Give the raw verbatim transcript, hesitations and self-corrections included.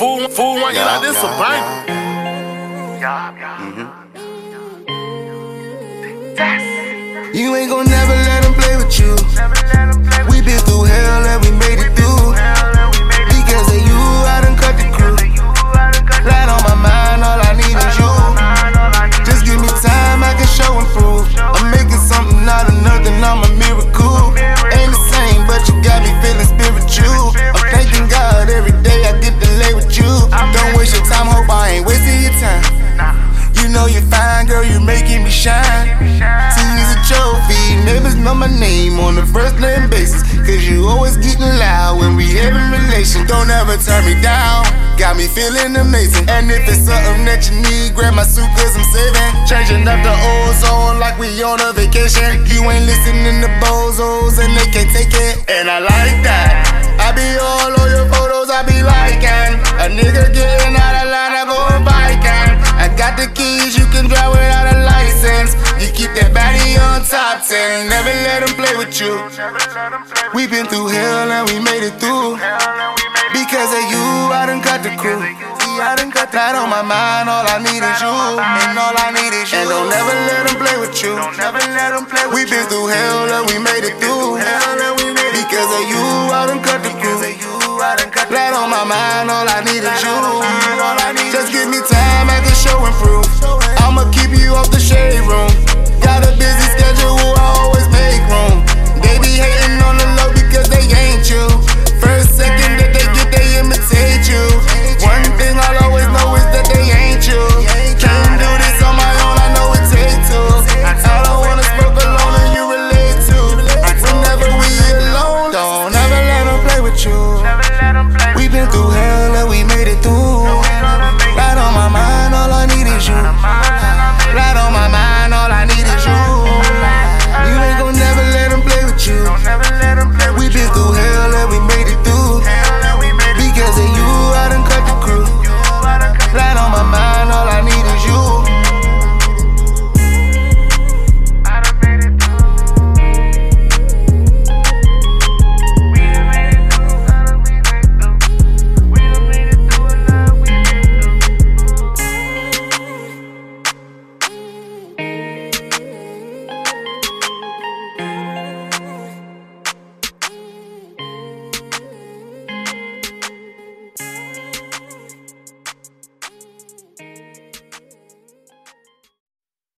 Fool, fool want you like this a bank. You ain't gon' never let them play with you. We been through hell and we made it through. Because of you, I done cut the crew. Light on my mind, all I need is you. Just give me time, I can show and prove. I'm making something out of nothing, I'm a miracle. Ain't the same, but you got me feeling spiritual. I'm thanking God every day I get to lay with you. Don't waste your time, hope I ain't wasting your time. You know you're fine, girl, you making me shine. See, it's a trophy, neighbors know my name on the first name basis. Cause you always getting loud when we having relations. Don't ever turn me down, got me feeling amazing. And if it's something that you need, grab my suit cause I'm saving. Changing up the ozone like we on a vacation. You ain't listening to bozos and they can't take it. And I like that, I be all on your photos, I be liking. A nigga getting out of line, I go biking. I got the keys, you can drive without a license. You keep that body on top ten, never let them play with you. We been through hell and we made it through. Because of you, I done cut the crew. See, I done cut that on my mind, all I need is you. And all I need is you. And don't never let them play with you. We been through hell and we made it through.